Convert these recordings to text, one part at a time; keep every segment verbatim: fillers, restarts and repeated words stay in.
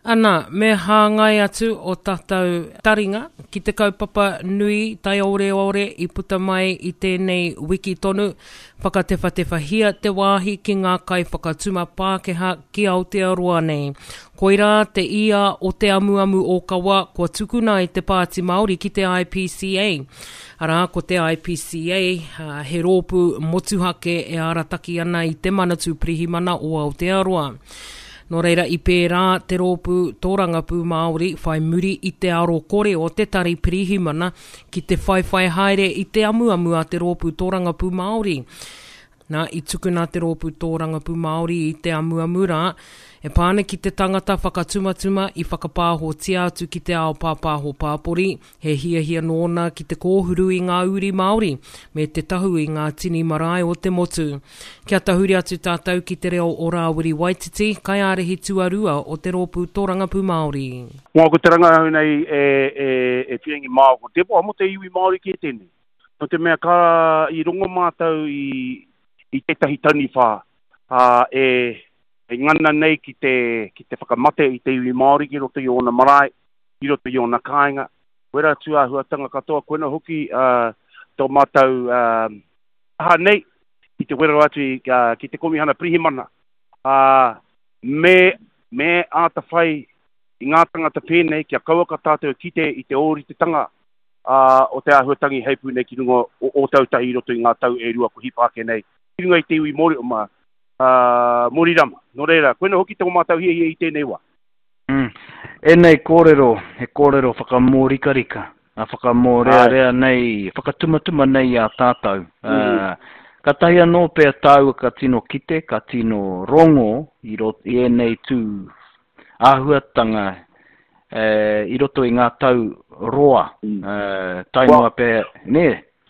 Ana, me hāngai atu o tātou taringa ki te kaupapa nui tai ore ore i puta mai i tēnei wiki tonu whakatewhatewa hia te wāhi ki ngā kai whakatuma Pākehā ki Aotearoa nei. Koira te ia o te amuamu o kawa kua tukuna i te Pāti Māori ki te I P C A. Ara, ko te I P C A, uh, he rōpu motuhake e arataki ana i te manatu pirihimana o Aotearoa. Nō reira, i pērā te rōpu tōrangapū Māori whai muri i te aro kore o te tari pirihimana ki te whaiwhai haere i te amuamu a te rōpu tōrangapū Māori. Nā, i tukuna te rōpu tōrangapū Māori i te amuamu rā, e pāne ki te tangata whakatumatuma i whakapāho tia atu ki te ao pāpāho pāpori, he hia hia nōna ki te kōhuru i ngā uri Māori, me te tahu i ngā tini marae o te motu. Kia tahuri atu tātou ki te reo o Rāwiri Waititi, kai ārehi tuarua o te rōpu tōrangapū Māori. Ngā ko te ranga nei e, e, e whiengi māo ko te poa mo te iwi Māori ki e tēne. No te mea ka i rongo mātou i, i te tahi tani whā, uh, e... e ngana nei ki te, ki te whakamate i te iwi Māori ki roto i ona marae, i roto i ona kāinga. Wera tua huatanga katoa koena hoki uh, tō mātou uh, aha nei i te wera atu i, uh, ki te komihana pirihimana. Uh, me, me āta whai i ngā tangata pēnei kia kauaka tātou ki te i te ori te tanga uh, o te ahuatangi heipu nei ki rungo o, o tau tahi roto i ngā tau e rua ko hipake nei. Ki runga i te iwi Māori o maa. Uh, Morirama, no reira, koena hoki te o mātau hia hia i tēnei wā. Mm. E nei kōrero, he kōrero whakamōrikarika, a whakamorea rea nei, whakatumatuma nei a tātou. Mm. Uh, ka tahi anō pēr tāua ka tino kite, ka tino rongo, i, rot, i e nei tū āhuatanga, uh, i roto i ngā tau roa, mm. uh, tainua well, pēr, ne?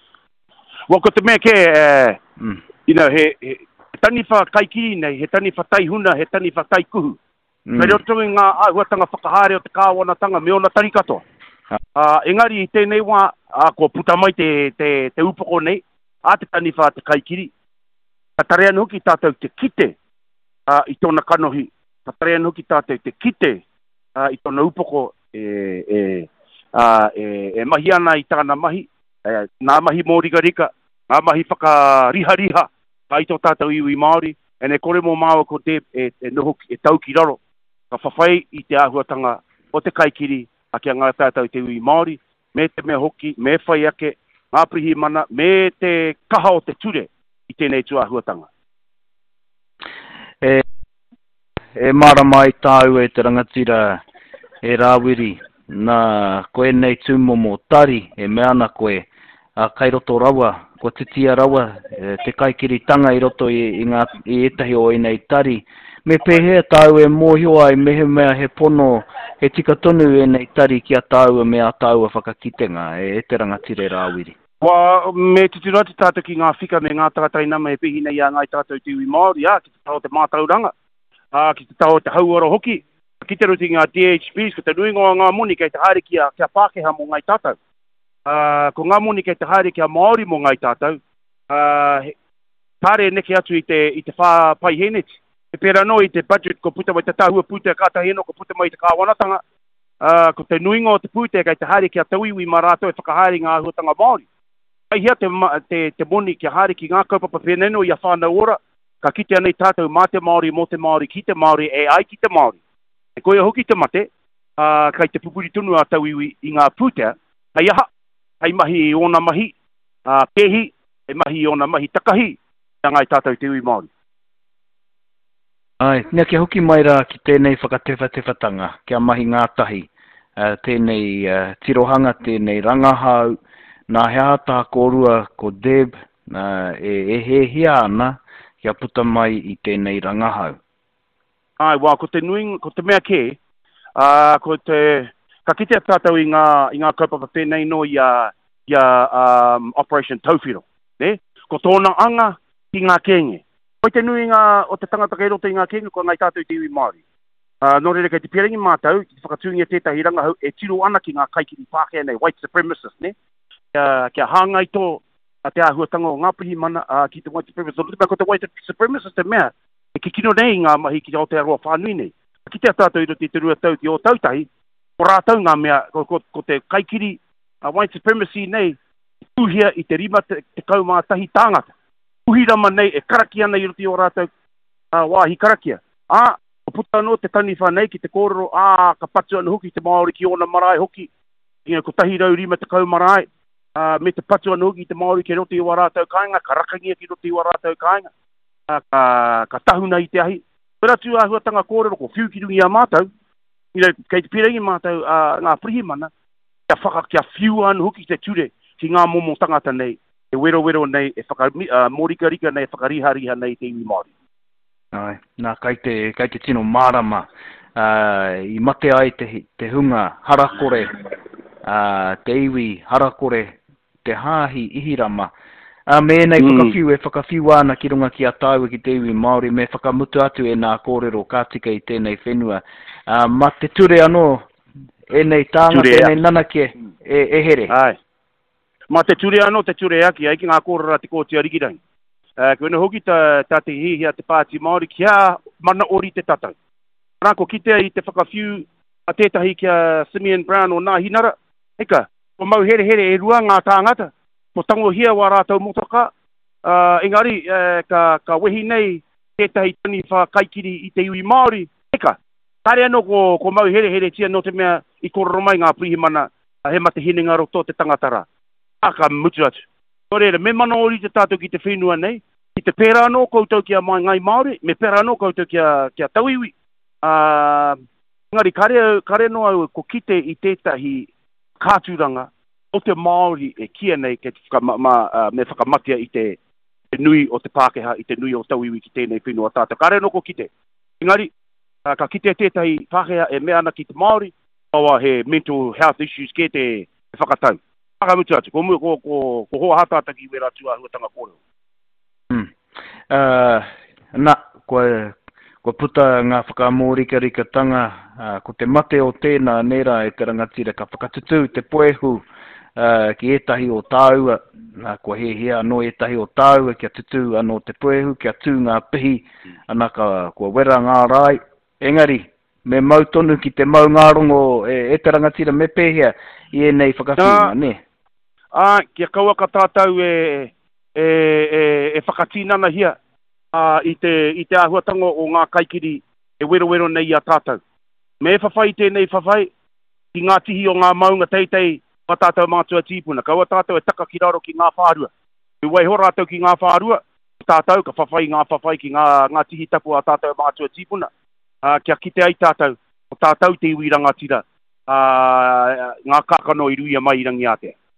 Well, ko te mea ke, uh, mm. you know, he, he He tani wha kaikiri nei, he tani wha taihuna, he tani wha taikuhu. Mm. Kei roto i ngā āhuatanga whakahare o te kāwanatanga me ona tari katoa. Uh, engari i tēnei wā, uh, ko puta mai te, te, te upoko nei, a te tani wha te kaikiri. Ka tare anu ki tātou te kite uh, i tōna kanohi. Ka tare anu ki tātou te kite uh, i tōna upoko e, e, uh, e, e mahi ana i tāna mahi. E, nā mahi mōrigarika, nā mahi whakariha-riha. Kai tō tātou iwi Māori, e ne kore mō māua ko te e, e, noho, e tau ki raro. Ka whawhai i te āhuatanga o te kaikiri a kia ngā tātou te iwi Māori, me te mea hoki, me whai ake, ngā pirihimana, me te kaha o te ture i tēnei tu āhuatanga. E, e mara mai tāu e te rangatira e Rāwiri, nā koe nei tūmomo tari, e mea ana koe, a kai roto rawa, ko titia rawa, te kaikiri-tanga i roto i, i, ngā, i etahi o i nei tari. Me pēhea tāu e mōhioa i mehe mea he pono, he tika tonu e nei tari ki a tāu e mea tāu e whakakitenga, e, e te rangatire Rāwiri. Wa, me tuturati tātou ki ngā whika me ngā takatainama e pehi nei a ngai tātou te iwi Māori, a, ki te tau te mātauranga, a, ki te tau te hauara hoki, ki te ruti ngā D H Ps, ko te nuingoa ngā moni kei te haere ki a, ki a Pākehā mo ngai tātou. Uh, ko ngā moni kei te haere ki a Māori mo ngai tātou, uh, tāre neke atu i te, i te whā pai heneti. E pēra no i te budget ko puta mai te tāhua puta kāta heno, ko puta mai te kāwanatanga, uh, ko te nuingo o te puta kei te haere ki a tauiwi marato e whakahaere ngā ahuatanga Māori. Kai hia te, te, te moni ki a haere ki ngā kaupapa wheneno i a whānau ora, ka kite anei tātou mā te Māori, mō te Māori, ki te Māori, e ai ki te Māori. E koe hoki te mate, uh, kai te pupuri tunu a tauiwi i ngā puta, hei aha. Hei mahi i ona mahi, uh, pehi, hei mahi i ona mahi takahi, ia ngai tātou te iwi Māori. Ai, nea kia hoki mai rā ki tēnei whakatewhatewhatanga, kia mahi ngātahi, uh, tēnei uh, tirohanga, tēnei rangahau, nā hea tā kōrua ko Deb, uh, e, e he hia ana, kia puta mai i tēnei rangahau. Ai, wā, ko te nui, ko te mea ke, uh, ko te... Ka kite tātou i ngā, i ngā kaupapa pēnei no i a, i a um, Operation Tauwhiro, ne? Ko tōna anga ki ngā kenge. Koi te nui ngā, o te tangata kei roto i ngā kenge, ko ngai tātou i te iwi Māori. Uh, nō reira kei te piarangi mātou, ki te whakatūngia tētahi ranga hau, e tiro ana ki ngā kaikiri Pākehā nei, white supremacists, ne? Kia, kia hāngai tō, a te āhuatanga o ngā pirihimana, uh, ki te white supremacists. Ko te white supremacists te mea, e ki kino nei ngā mahi ki Aotearoa whānui nei. ki te tātou i ro te terua tau ki o tautahi, o rātau ngā mea, ko, ko, ko te kaikiri, a uh, white supremacy nei, tuhia i te rima te, te kaumā tahi tāngata. Tuhirama nei, e karakia nei i ro te o rātau uh, wāhi karakia. A, o puta anō te taniwha nei ki te kōrero, a, ka patu anu hoki te Māori ki ona marae hoki, you know, ko tahi rau rima te kaumarae, uh, me te patu anu hoki te Māori ki rote i o rātau kāinga, ka rakangia ki rote i o rātau kāinga, uh, ka, ka tahuna i te ahi. Pera tu ahuatanga kōrero ko whiukirungi a mātou, you know, kei te pirangi mātou uh, ngā prihimana, kia whaka kia whiu anu hoki te ture ki ngā momo tangata nei, e wero wero nei, e whaka uh, morika rika nei, e whakariha riha nei te iwi Māori. Ai, nā kai te, kai te tino mārama, uh, i mate ai te, te hunga harakore, uh, te iwi harakore, te hāhi ihirama. Uh, me nei mm. whakawhiu e whakawhiu ana ki runga ki a tāua ki te iwi Māori, me whakamutu atu e nā kōrero kātika i tēnei whenua. Uh, ma te ture anō, e nei tāngata, e nei nanake, e, e here. Ai. Ma te ture anō, te ture aki, ai ki ngā kōrera te kōtia rikirangi. Uh, Kena hoki ta, ta te hihia te pāti Māori kia mana ori te tatau. Rāko kitea i te whakawhiu a tētahi kia Simeon Brown o nā hinara. Eka, o mau here here e rua ngā tāngata. Ko tango hia wa rātau motaka. Uh, engari, uh, ka, ka wehi nei tētahi tani whakaikiri i te iwi Māori. Eka, tare anō ko, ko mau here here tia no te mea i kororo mai ngā prihimana uh, he mate hinenga roto te tangatara. Aka mutu atu. Korere, me mana ori te tātou ki te whenua nei, ki te pera anō koutou ki a mai ngai Māori, me pera anō koutou ki a, ki a tauiwi. Uh, ngari, kare, kare no au ko kite i tētahi kāturanga o te Māori e kia nei ke whakama, ma, uh, me whakamatia i te, te nui o te Pākehā, i te nui o tauiwi ki tēnei whenua tātou. Kare no ko kite. Ngari, uh, ka kite tētahi Pākehā e mea ana ki te Māori, awa he mental health issues ke te whakatau. Aka mutu atu, ko, ko, ko, ko hoa hatata ki wera tua huatanga kōreo. Hmm. Uh, na, ko, ko puta ngā whakamōrika rika tanga, uh, ko te mate o tēnā nera e te rangatira, ka whakatutu te poehu uh, ki etahi o tāua, uh, ko he hea anō etahi o tāua, kia tutu anō te poehu, kia tū ngā pihi, anaka ko wera ngā rai, engari, me mau tonu ki te mau ngārongo e, e te rangatira me pēhea i e nei whakawhiunga, ne? Ah, kia kaua ka tātou e, e, e, e whakatīnana hia uh, i, te, i te āhuatango o ngā kaikiri e wero wero nei a tātou. Me e whawhai tēnei whawhai ki ngā tihi o ngā maunga teitei wa tātou mātua tīpuna. Kaua tātou e taka ki raro ki ngā whārua. E wai ho rātou ki ngā whārua, tātou ka whawhai ngā whawhai ki ngā, ngā tihi tapu a tātou mātua tīpuna. Uh, kia kite ai tātou, o tātou te iwi rangatira, uh, ngā kakano i ruia mai i rangi a te.